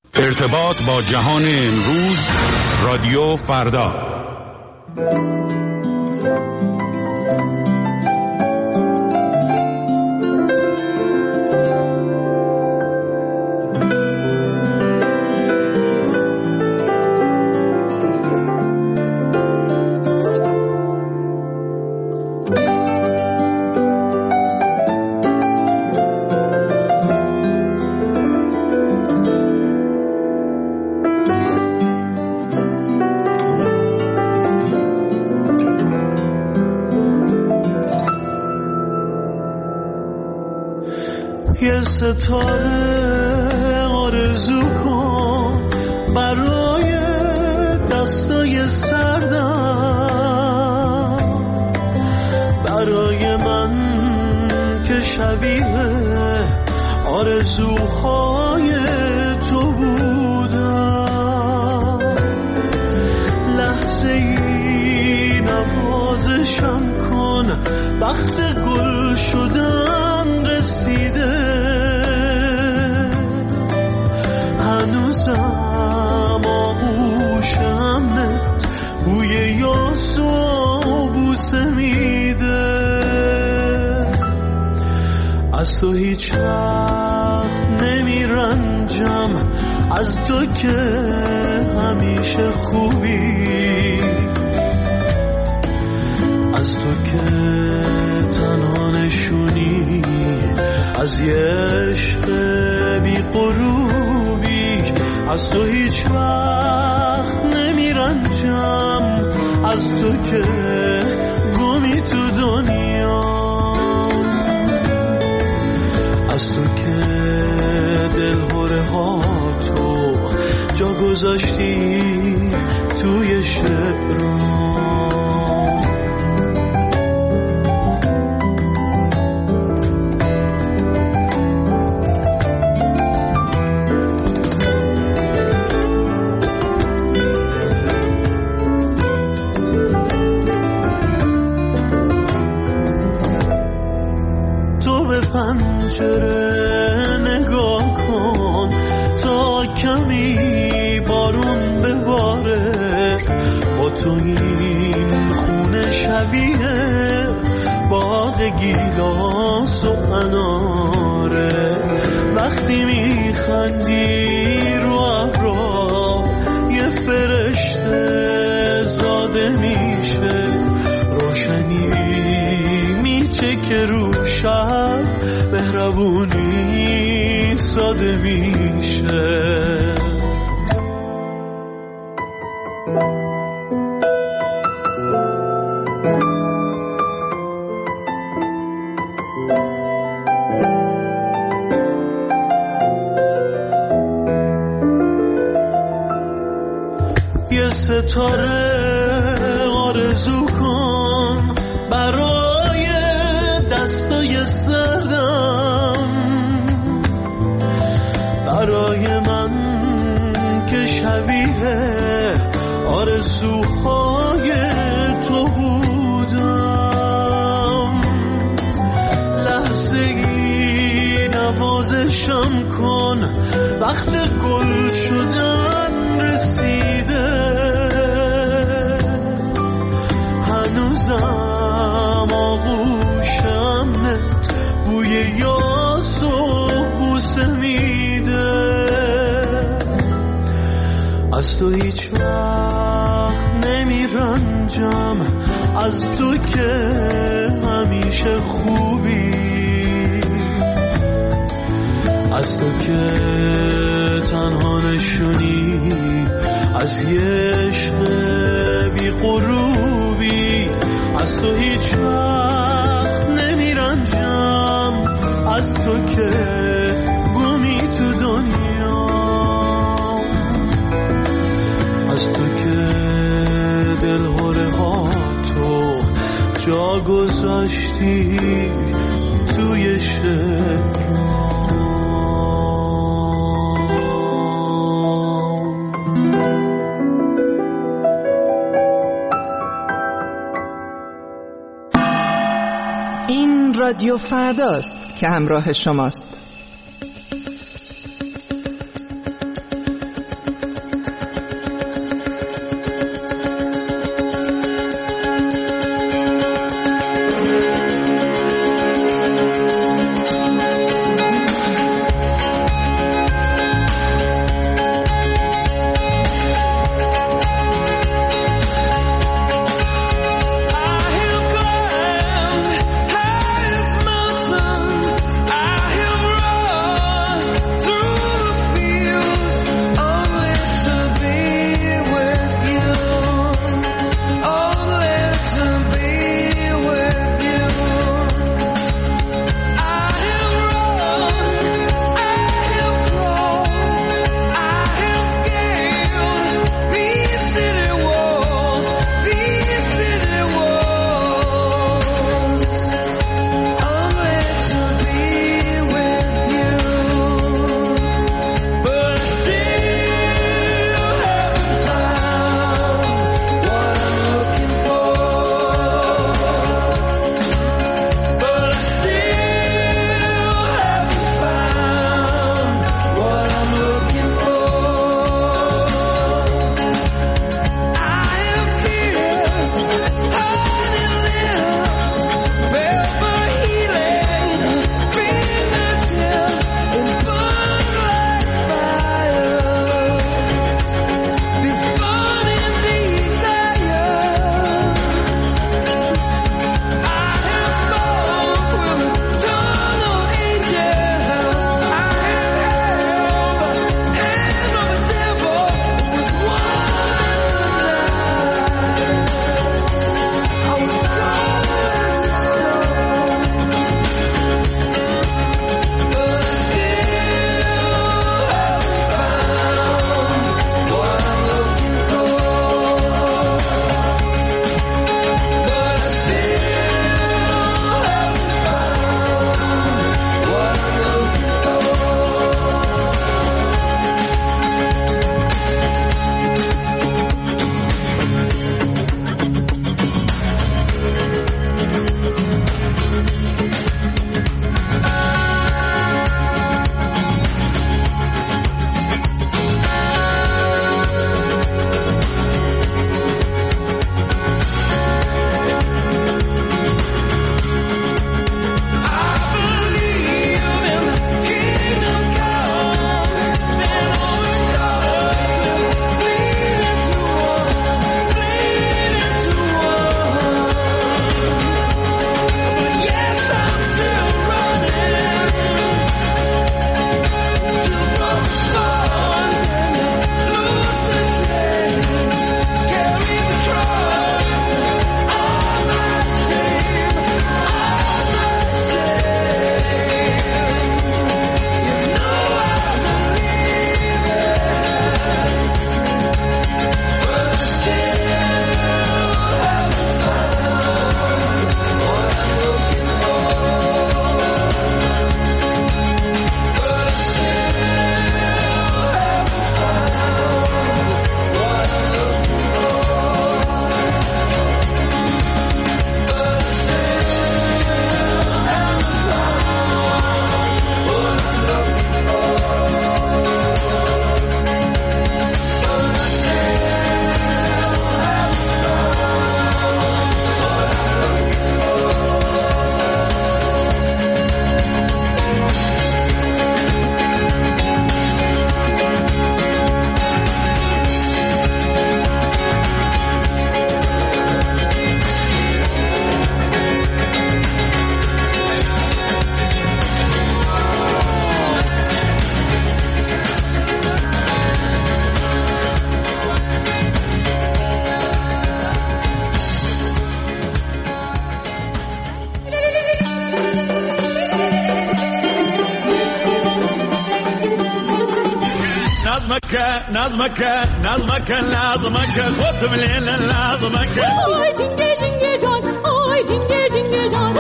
ارتباط با جهان امروز، رادیو فردا. یه ستاره آرزو کن برای دستای سردم، برای من که شبیه آرزوهای تو بودم. لحظه ای نوازشم کن، وقت گل شدن رسیده. هنوزم آغوشمت بوی یاس و بوسه میده. از تو هیچ وقت نمیرنجم، از تو که همیشه خوبی، از تو که تنها نشونی از یه عشق بی غروبی. از تو هیچ وقت نمیرنجم، از تو که گمی تو دنیا، از تو که دلهوره ها تو جا گذاشتی توی شعرام. پنجره نگاه کن تا کمی بارون بباره. با تو این خونه شبیه باغ گیلاس و اناره. وقتی میخندی رو ابرا یه فرشته زاده میشه. روشنی میچه که رو شب مهربونی ساده میشه. یه ستاره آرزو کن برای دستای سردم، برای من که شبیه آرزوهای تو بودم. لحظه ای نوازشم کن، وقت گل شدن رسیده. هنوزم آغوشمت بوی یاس و بوسه میده. از تو هیچ وقت نمیرنجم، از تو که همیشه خوبی، از تو که تنها نشونی از یه عشق بی غروبی. از تو هیچ وقت نمیرنجم، از تو که گمی تو دنیا، از تو که دلهوره ها تو جا گذاشتی توی شعرام. این رادیو فرداست که همراه شماست. خودم لیلا نظمک آی جنگه جنگه جان آی جنگه جنگه جان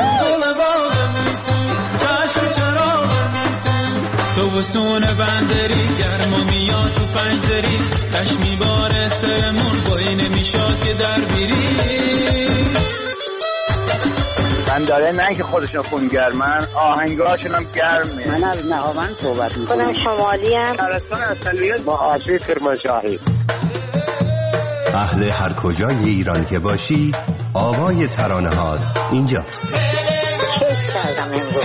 تو وسون بندری گرما میاد تو پنجدری تشمی باره سرمون بایی نمیشاد که در بیری من داره نه که خودشون خونگرمن آهنگاشون هم گرمه. من از نهاوند صحبت میکنم شمالی هم شهرستان اصلیت با آسیب کرمانشاهی. اهل هر کجای ایران که باشی آوای ترانه هات اینجاست. کیف کردم امروز.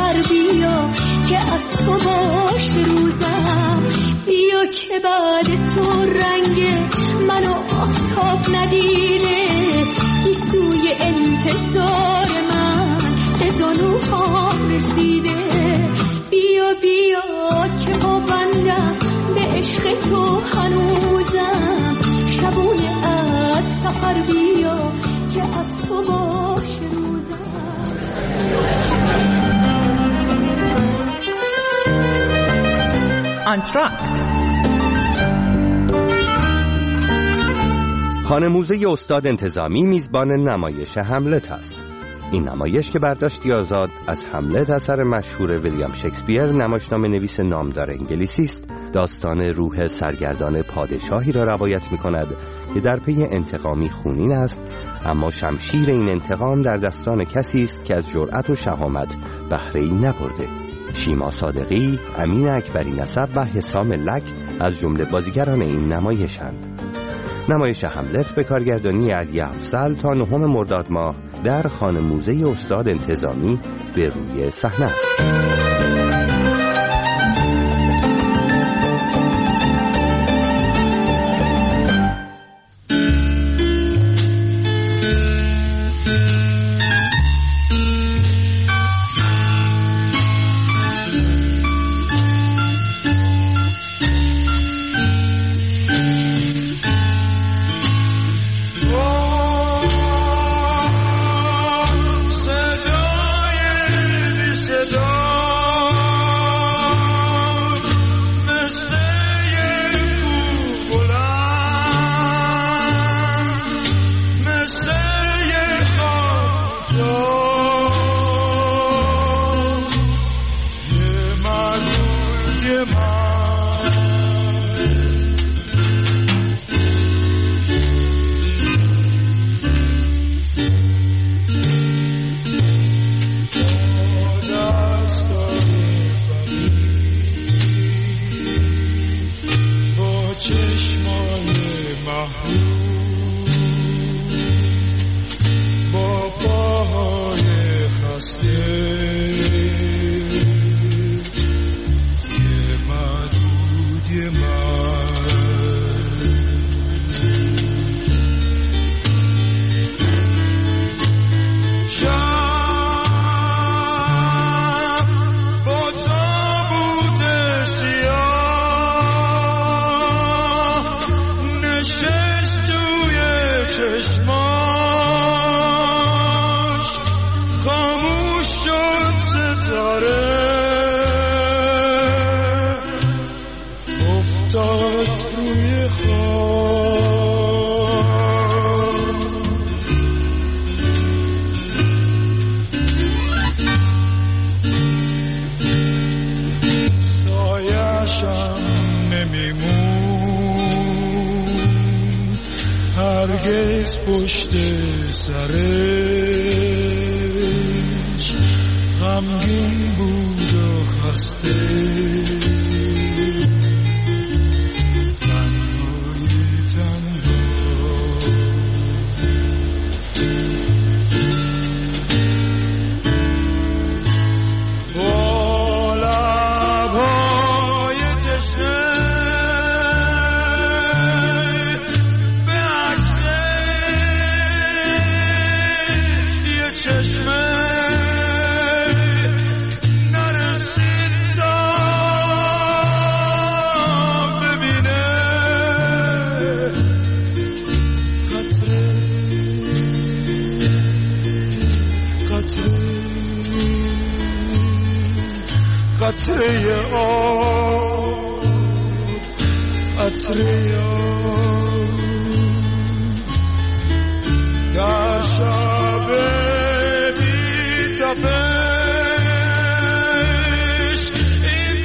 سحر بیا که از تو باشه روزم، بیا که بعد تو رنگ منو آفتاب ندیره، گیسوی انتظار من به زانوهام رسیده، بیا بیا که پابندم به عشق تو هنوزم، شبونه از سحر بیا که از تو باشه روزم. آنتراکت خانه موزه استاد انتظامی میزبان نمایش هملت است. این نمایش که برداشتی آزاد از هملت اثر مشهور ویلیام شکسپیر نمایشنامه نویس نامدار انگلیسی است، داستان روح سرگردان پادشاهی را روایت می کند که در پی انتقامی خونین است، اما شمشیر این انتقام در دستان کسی است که از جرأت و شهامت بهره‌ای نبرده. شیما صادقی، امین اکبری نسب و حسام لک از جمله بازیگران این نمایشند. نمایش هملت به کارگردانی علی افضل تا 9 مرداد ماه در خانه موزه استاد انتظامی به روی صحنه است. هرگز پشت سرش غمگین بود و خسته، تنهایی تنها با لبهای تشنه چشمه نرسید تا ببینه قطره قطره قطره آب قطره آب در شب تپش این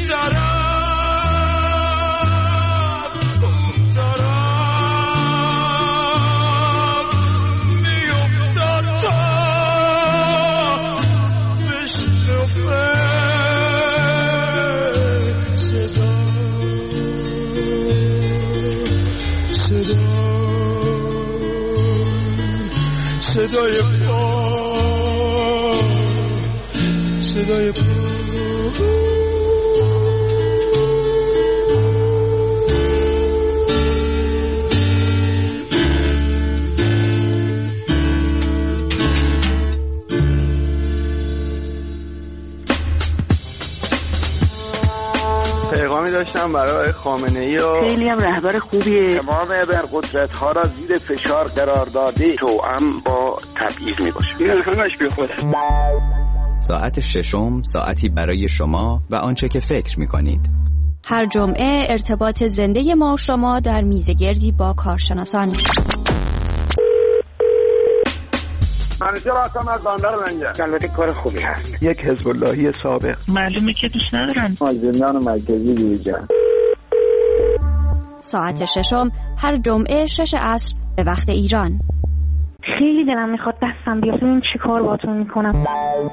طرف اون طرف میافتاد تا بشنفه صدا صدای پا صدای پا پیغامی داشتم برای خامنه‌ای و خیلی هم رهبر خوبیه. تمام ابرقدرت‌ها را زیر فشار قرار داده توأم با تبعیض میباشه. این همش بیخوده. ساعت ششم، ساعتی برای شما و آنچه که فکر می‌کنید. هر جمعه ارتباط زنده ما و شما در میزگردی با کارشناسان. منیجر هستم از بندر منجر. البته کار خوبی هست. یک حزب اللهی سابق. معلومه که دوست ندارن. از زندان مرکزی بیرون. ساعت ششم هر جمعه 6 عصر به وقت ایران. خیلی دلم میخواد دستم بیاد این چی کار باتون میکنم.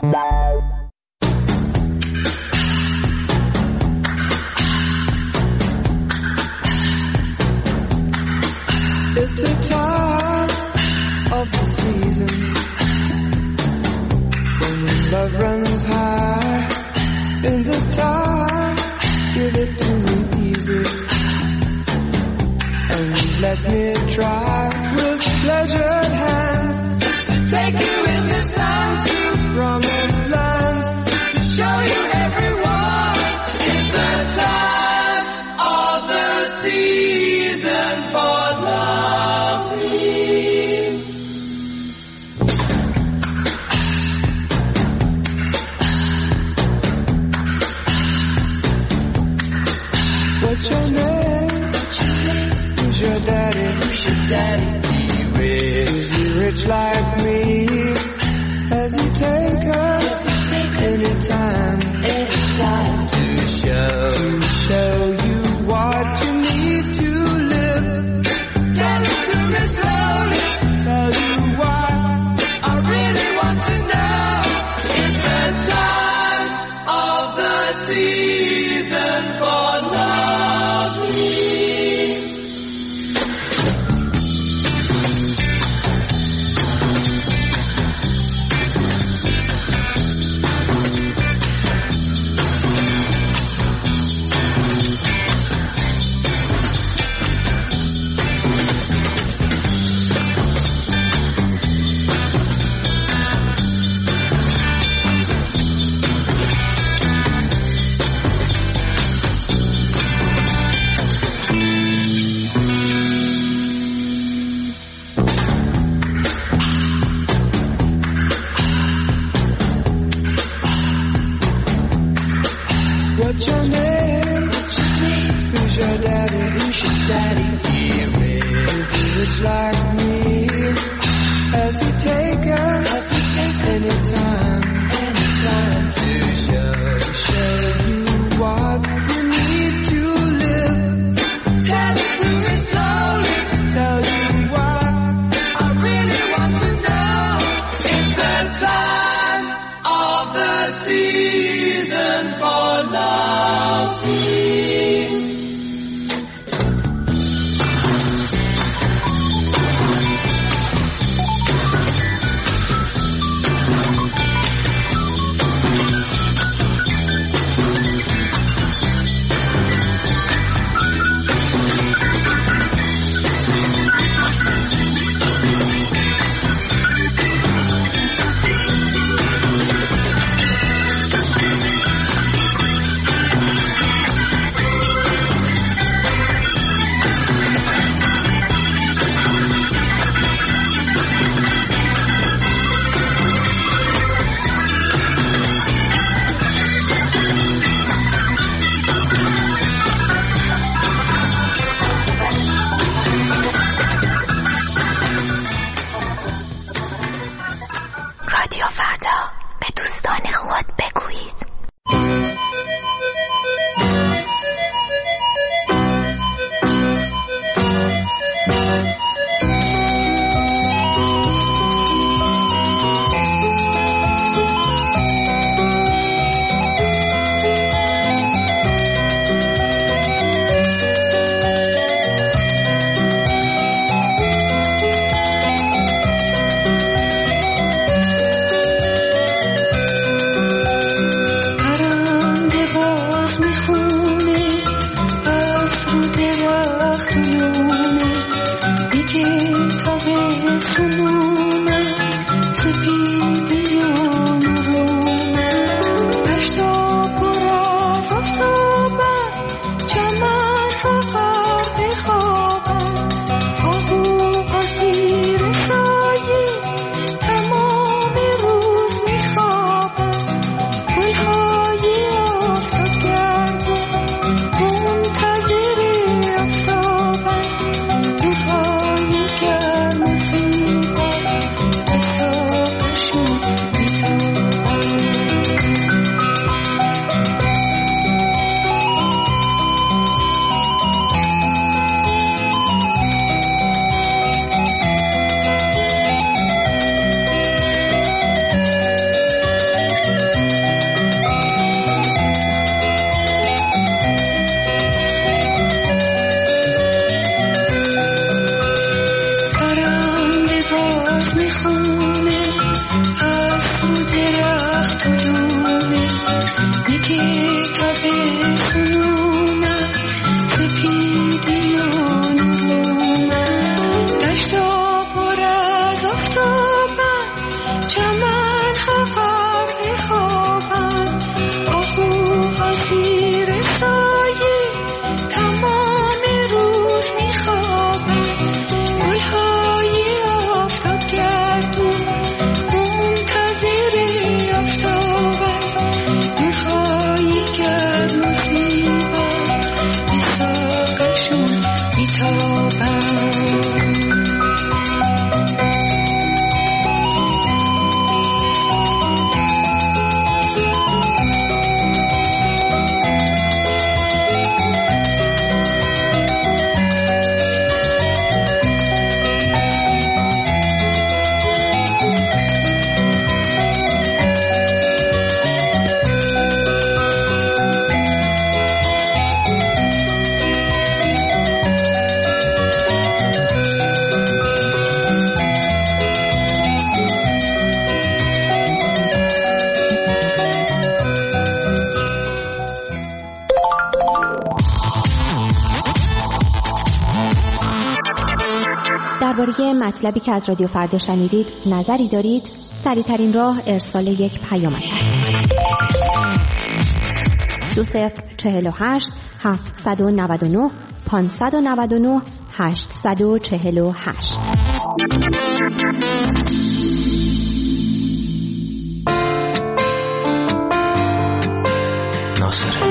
It's the time of the season when love runs high. In this time, give it to me easy and let me try with pleasured hands to take you in this time to promised lands, to show you everyone. It's the time of the season for what's your name? Who's your daddy? Who's your daddy? Is he rich like me? Has he take us anytime to show you what you need to live? Tell it to me slowly. Tell you what I really want to know. It's the time of the season for love. What's your name? Who's your daddy? Who's your daddy? Is he rich like me? Has he taken anytime to show you what you need to live? Tell it to me slowly. Tell you what I really want to know. It's the time of the season for love. درباره مطلبی که از رادیو فردا شنیدید نظری دارید؟ سریع‌ترین راه ارسال یک پیامک است. 2048 799 599 848. ناصر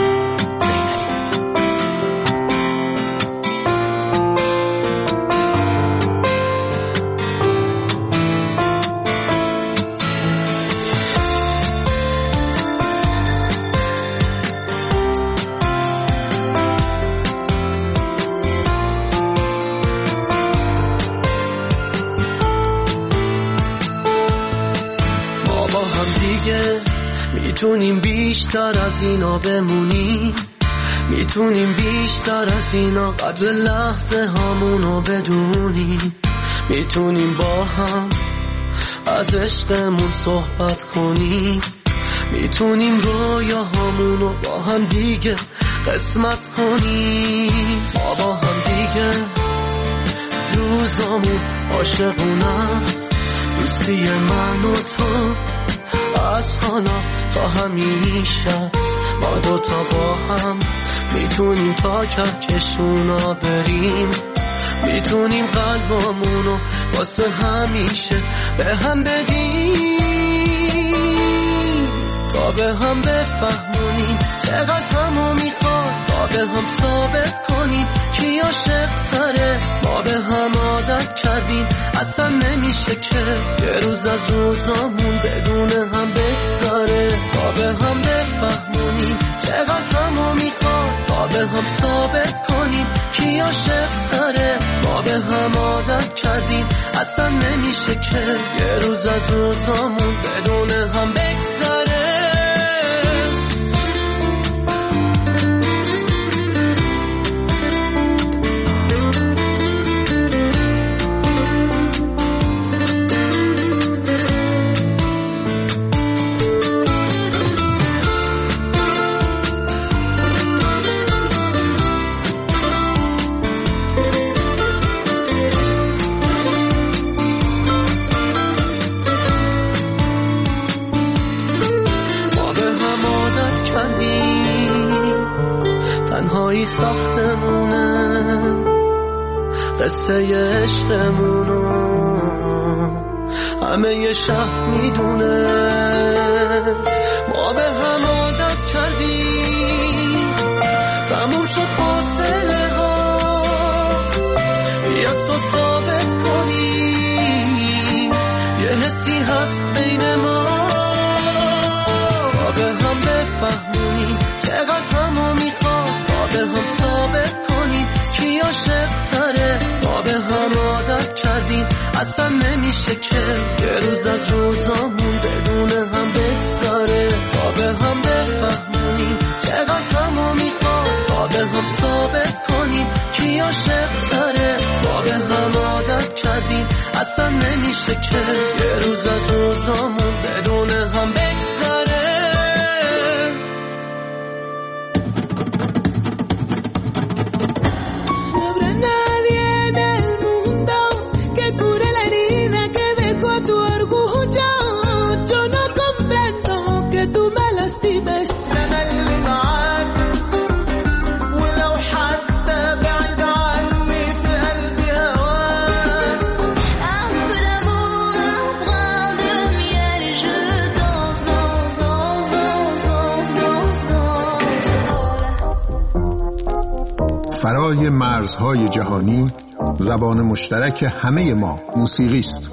میتونیم بیشتر از اینا بمونیم، میتونیم بیشتر از اینا قدر لحظه هامونو بدونیم، میتونیم با هم از عشقمون صحبت کنیم، میتونیم رویاهامونو با هم دیگه قسمت کنیم، با هم دیگه روزامون عاشقونه است، دوستی من و تو از حالا تا همیشه ما دوتا با هم میتونیم تا کهکشونا بریم، میتونیم قلبامونو واسه همیشه به هم بدیم، تا به هم بفهمونیم چقدر همو میخواد، تا به هم ثابت کنیم کی عاشق تره، ما به هم عادت کردیم اصلا نمیشه که یه روز از روزامون بدون هم بگذاره، تا به هم بفهمونیم چقدر همو میخواد، تا به هم ثابت کنیم کی عاشق تره، ما به هم عادت کردیم اصلا نمیشه که یه روز از روزامون بدون هم بگذاره. تنهایی ساختمونه قصه عشقمونو همه یه شهر میدونه، ما به هم عادت کردیم تموم شد فاصله ها، بیا تو ثابت کنیم یه حسی هست بین ما به هم بفهمونیم چقدر همو میخواد، به هم ثابت کنیم کی عاشق تره، ما به هم عادت کردیم اصلا نمیشه که یه روز از روزامون بدون هم بگذاره، تا به هم بفهمونیم چقدر همو میخواد، تا به هم ثابت کنیم کی عاشق تره، ما به هم عادت کردیم اصلا نمیشه که یه روز از روزامون بدون هم بگذاره. فرای مرزهای جهانی زبان مشترک همه ما موسیقی است.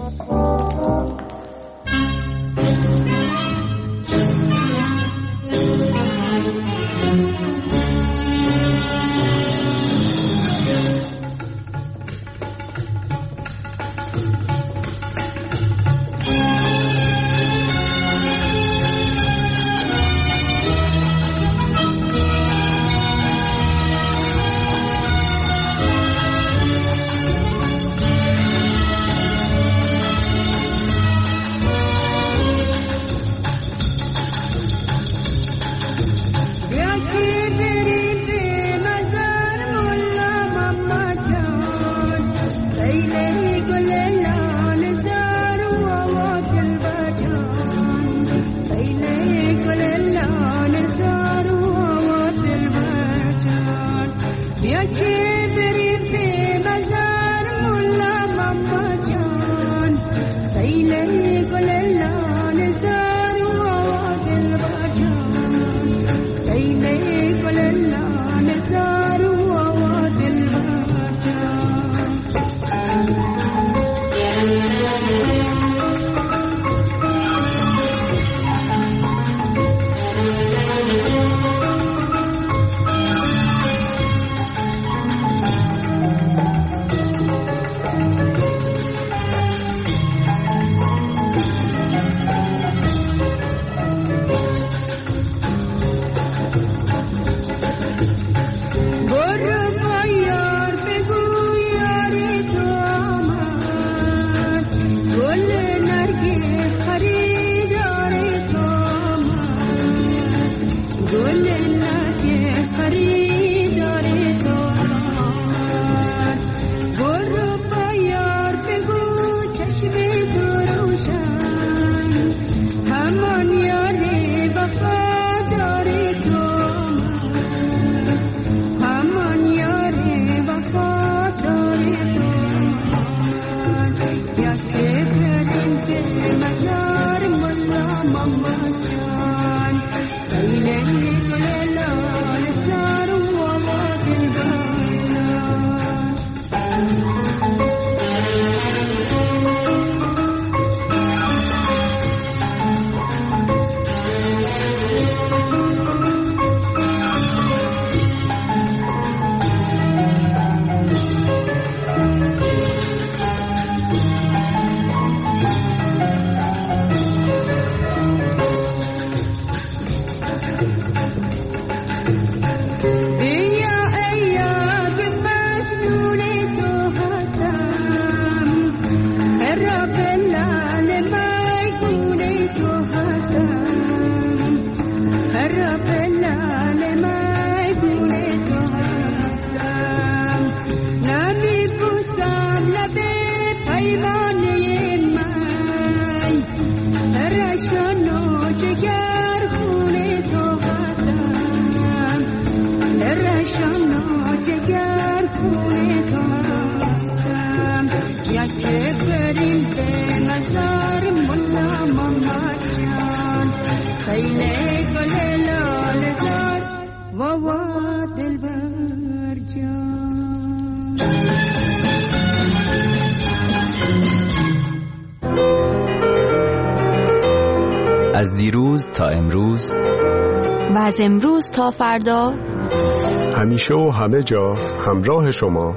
از دیروز تا امروز و از امروز تا فردا، همیشه و همه جا همراه شما.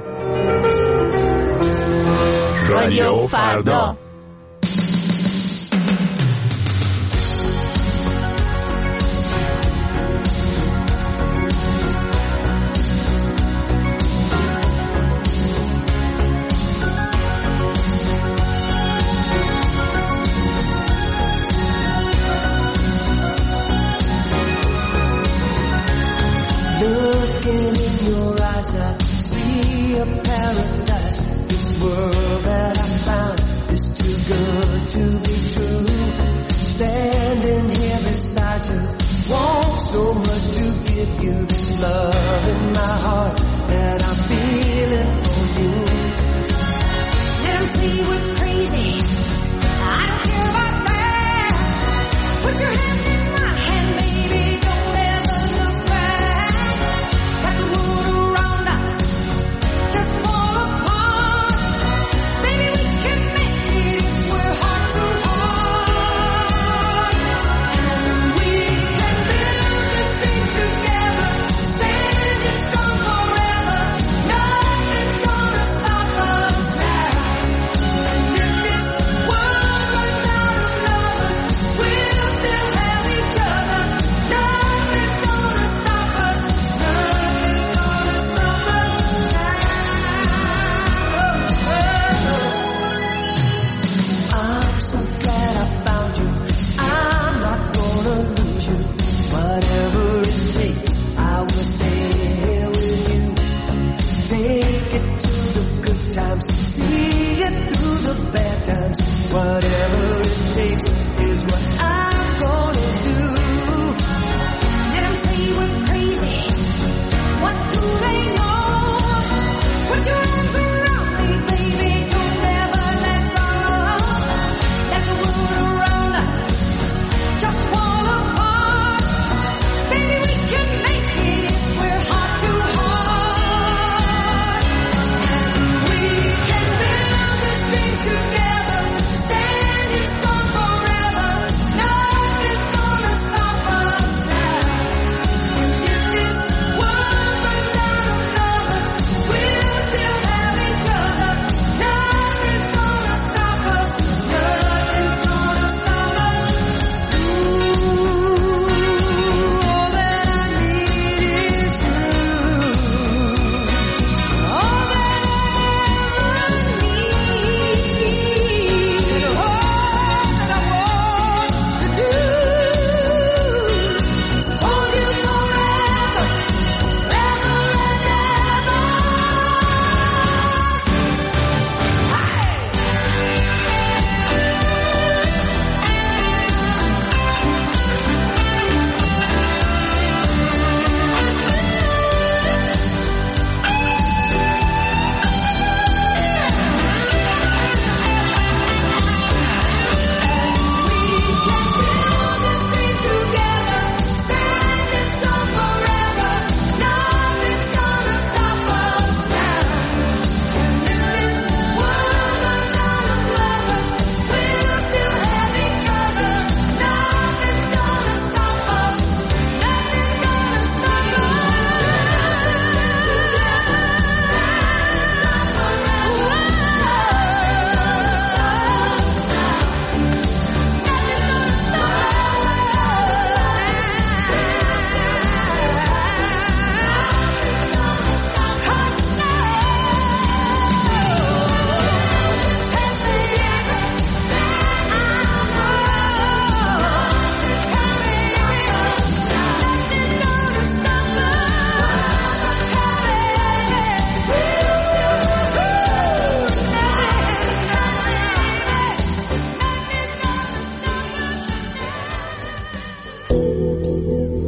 رادیو فردا. Stand strong for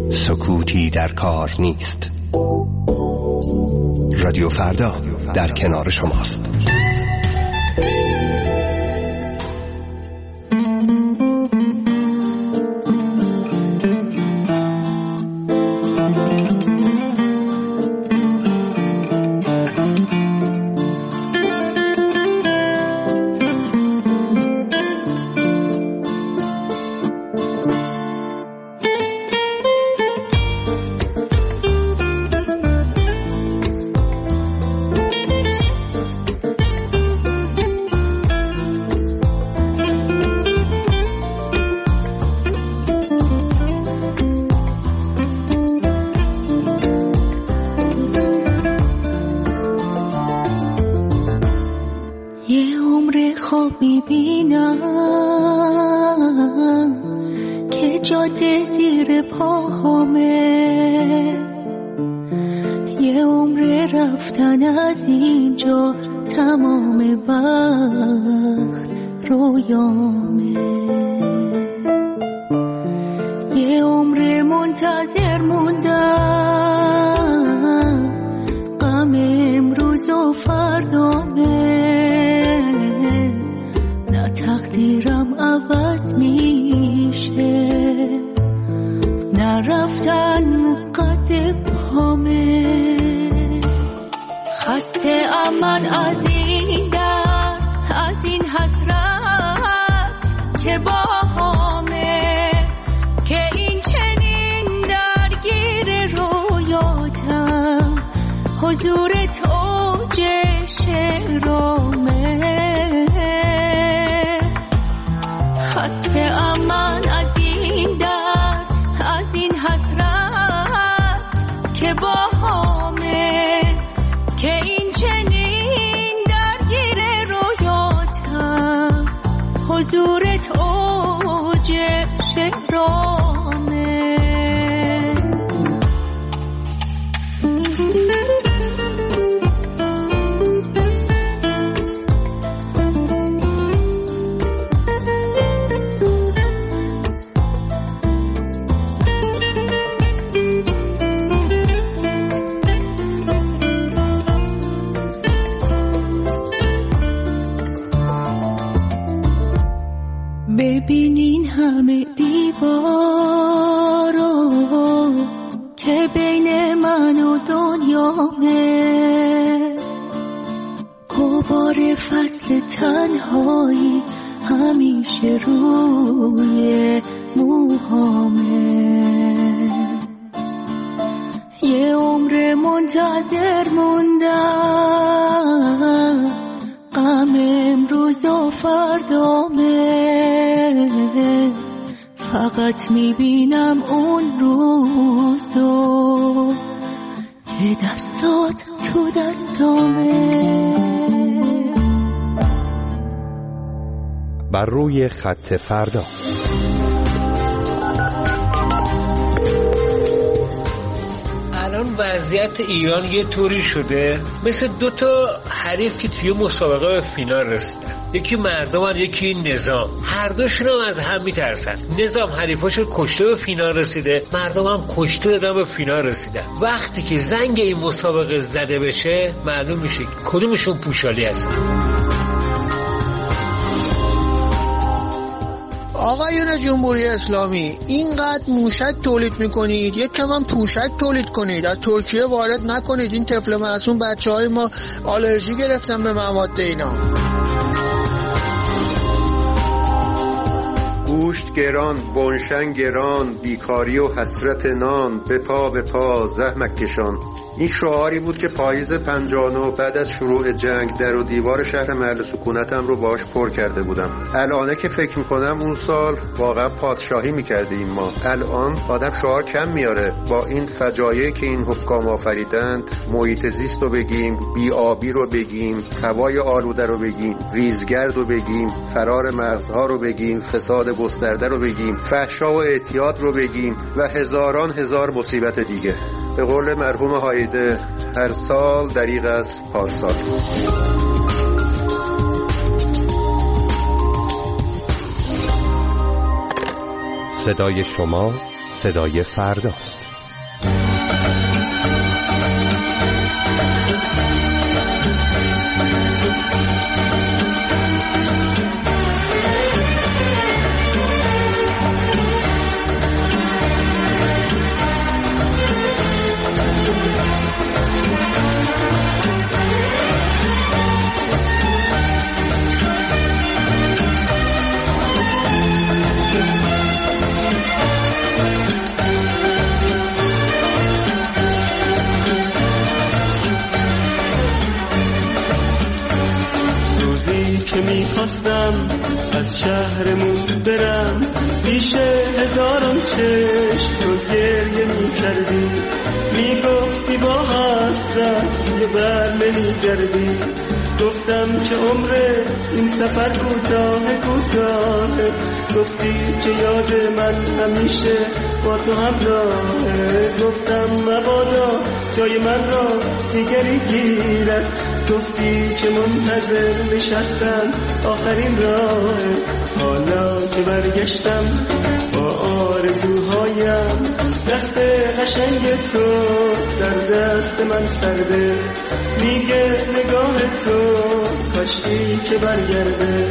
سکوتی در کار نیست. رادیو فردا در کنار شماست. ببینین همه دیوارو که بین من و دنیامه، غبار فصل تنهایی همیشه روی موهامه. یه عمر منتظر موندم، غم امروز و فردامه، فقط میبینم اون روزو که دستات تو دستامه. بر روی خط فردا. الان وضعیت ایران یه طوری شده مثل دوتا حریف که توی مسابقه به فینال رسیدن، یکی مردم یکی نظام، هر دوشون هم از هم میترسن. نظام حریفاشو کشته به فینال رسیده، مردم هم کشته دادن به فینال رسیدن. وقتی که زنگ این مسابقه زده بشه معلوم میشه کدومشون پوشالی هستن. آقایون جمهوری اسلامی، اینقدر موشک تولید میکنید، یک کم هم پوشک تولید کنید، از ترکیه وارد نکنید. این طفل معصوم بچهای ما آلرژی گرفتن به مواد اینا. گوشت گران، بنشن گران، بیکاری و حسرت نان، به پا زحمت کشان. این شعاری بود که پاییز 59 بعد از شروع جنگ در و دیوار شهر محل سکونتم رو باش پر کرده بودم. الانه که فکر میکنم اون سال واقعا پادشاهی میکردیم ما. الان آدم شعار کم میاره با این فجایعی که این حکام آفریدند. محیط زیست رو بگیم، بی‌آبی رو بگیم، هوای آلوده رو بگیم، ریزگرد رو بگیم، فرار مغزها رو بگیم، فساد گسترده رو بگیم، فحشا و اعتیاد رو بگیم و هزاران هزار مصیبت دیگه. به قول مرحوم هایده، هر سال دریغ از پارسال. صدای شما، صدای فرداست. میخواستم از شهرمون برم، پیش هزاران چشم رو گریه میکردی، میگفتی با حسرت یه بر نمیگردی. گفتم که عمر این سفر کوتاه کوتاه، گفتی که یاد من همیشه با تو همراهه. گفتم مبادا جای من را دیگری گیرد، گفتی که منتظر نشستم آخرین راه. حالا که برگشتم با آرزوهایم، دست قشنگ تو در دست من سرده، میگه نگاه تو کاشکی که برگرده.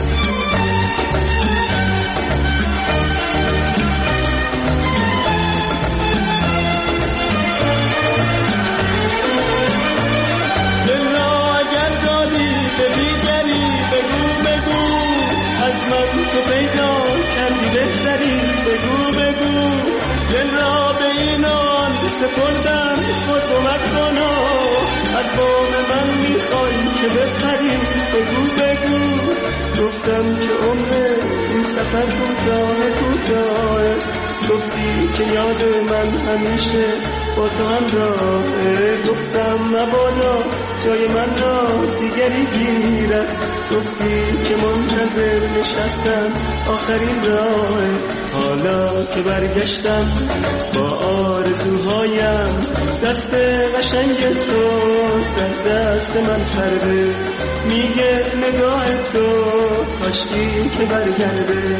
تو پیدا کردی بهتری، بگو بگو دل را به اینان سپردم، خود کمک کنا، از بام من میخوای که بپری، بگو بگو. گفتم که عمر این سفر کوتاه کوتاه، گفتی که یاد من همیشه با تو همراهه. گفتم مبادا جای من را دیگری گیرد، گفتی که منتظر نشستم آخرین راه. حالا که برگشتم با آرزوهایم، دست قشنگ تو در دست من سرده، میگه نگاه تو کاشکی که برگرده.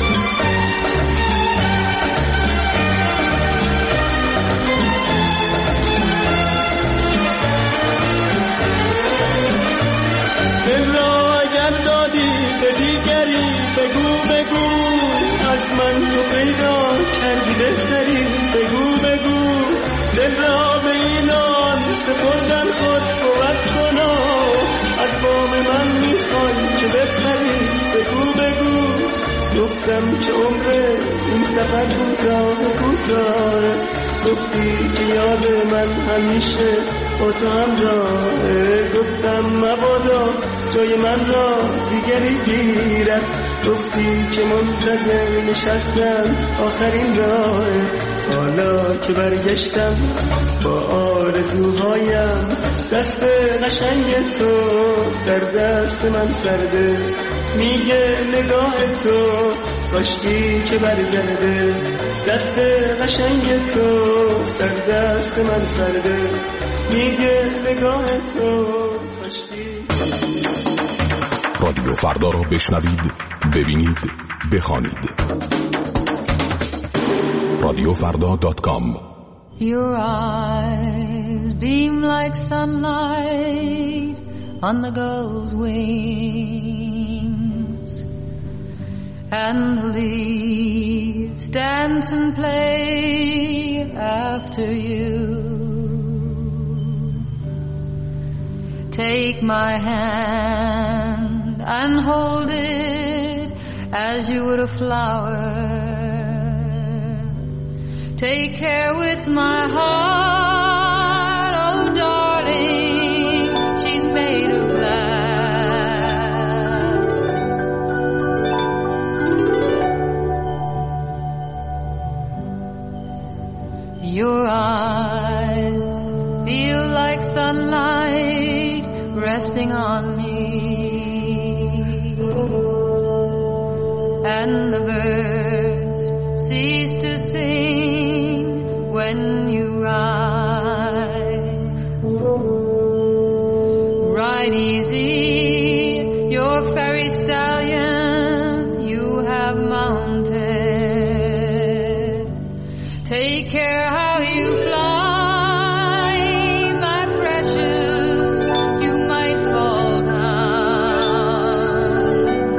دل را اگر دادی به دیگری، بگو بگو از من تو پیدا کردی بهتری، بگو بگو دل را به اینان سپردن، خود قوت کنا، از بام من میخوای که بپری، بگو بگو. گفتم که عمر این سفر کوتاه کوتاه، گفتی که یاد من همیشه با تو همراهه. گفتم مبادا جای من را دیگری گیرد، گفتی که منتظر نشستم آخرین راه. حالا که برگشتم با آرزوهایم، دست قشنگ تو در دست من سرده، میگه نگاه تو کاشکی که برگرده. دست قشنگ تو در دست من سرده، میگه نگاه تو کاشکی. رادیو فردا را بشنوید، ببینید، بخوانید. radiofrda.com. Your eyes beam like sunlight on the gull's wings, and the leaves dance and play after you. Take my hand and hold it as you would a flower. Take care with my heart, oh darling, she's made of glass. Your eyes feel like sunlight resting on me, and the birds cease to sing when you ride. Ride easy, your fairy stallion you have mounted. Take care how you fly, my precious, you might fall down.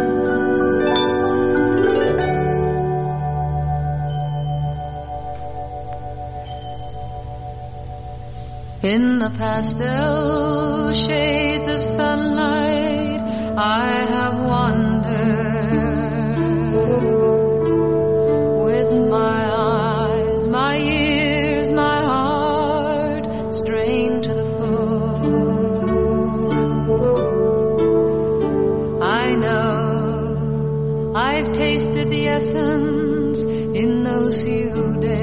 In the pastel shades of sunlight, I have wandered with my eyes, my ears, my heart strained to the full. I know I've tasted the essence in those few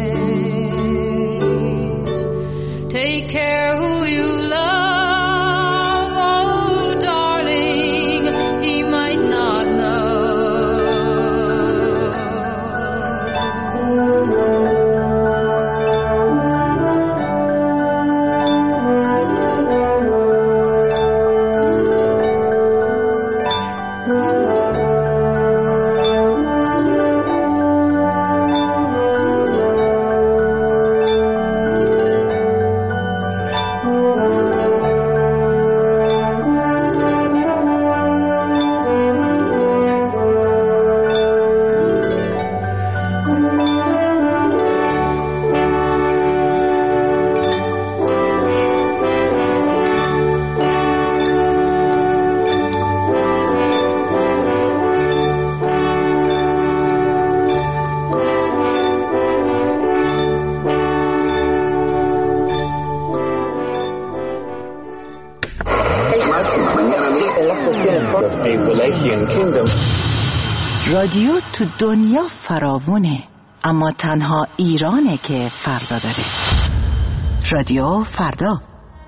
days. Take care who you love, oh darling, he might not know. رادیو تو دنیا فراوونه، اما تنها ایرانه که فردا داره. رادیو فردا.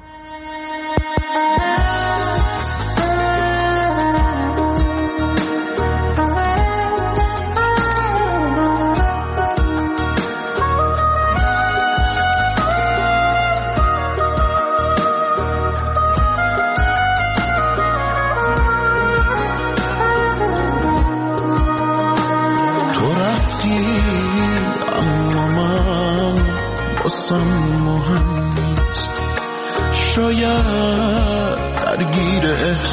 درگیر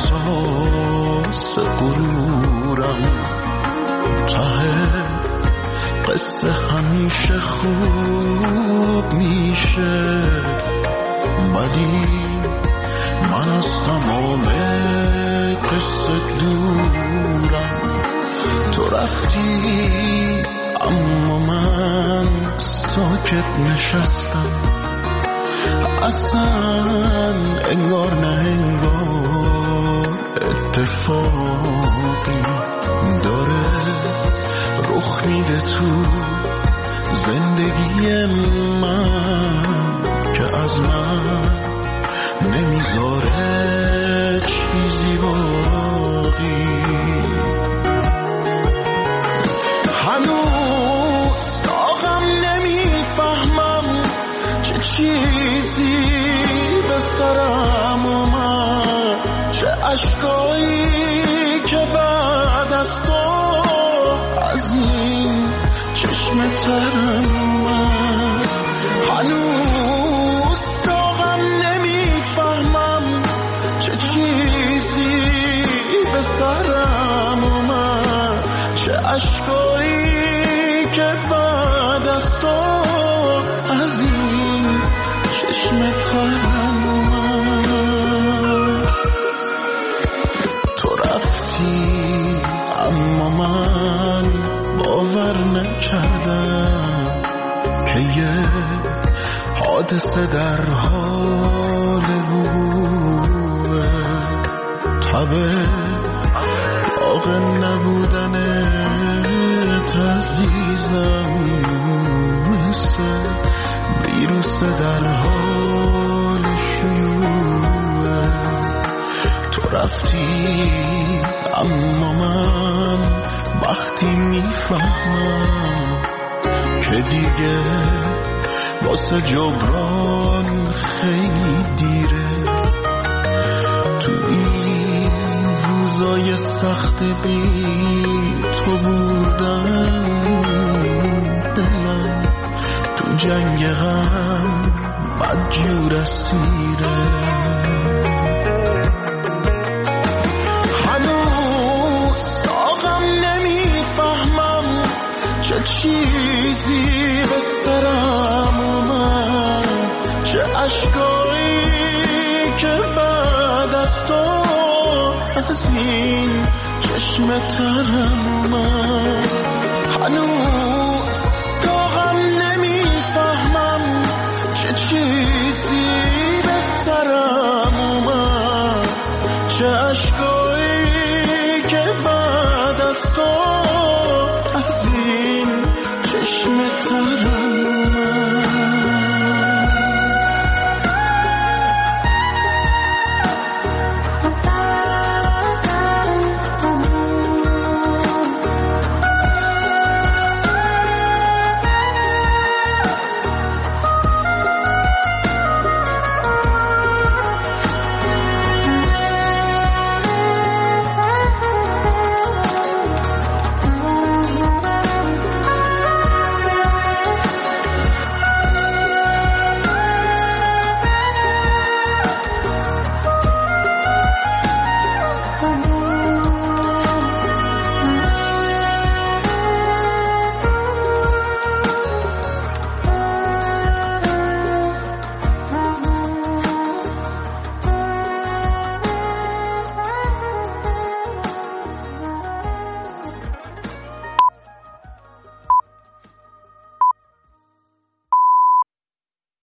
احساس غرورم، ته قصه همیشه خوب میشه، ولی من از تمام قصه دورم. تو رفتی اما من ساکت نشستم، اصلا انگار نه انگار اتفاقی داره رخ میده تو زندگی من که از من نمیذاره چیزی باقی. هنوز داغم نمیفهمم چه چیزی به سرم اومد، چه اشکایی که بعد از تو از این چشم ترم اومد. هنوز داغم نمیفهمم چه چیزی به سرم اومد، چه اشکایی که بعد از تو از این چشم ترم اومد. تو رفتی اما من باور نکردم که یه حادثه در حال وقوعه. تبه داغ نبودنت عزیزم مثل ویروس در حال شیوعه. تو رفتی اما من وقتی میفهمم که دیگه واسه جبران خیلی دیره. تو این روزای سخت بی تو بودم، دلم تو جنگ غم بدجور اسیره. هنوز داغم نمیفهمم چه چیزی به سرم اومد، چه اشکایی که بعد از تو از این چشم ترم اومد. هنوز داغم نمیفهمم چه چیزی به سرم اومد، چه اشکایی که بعد از تو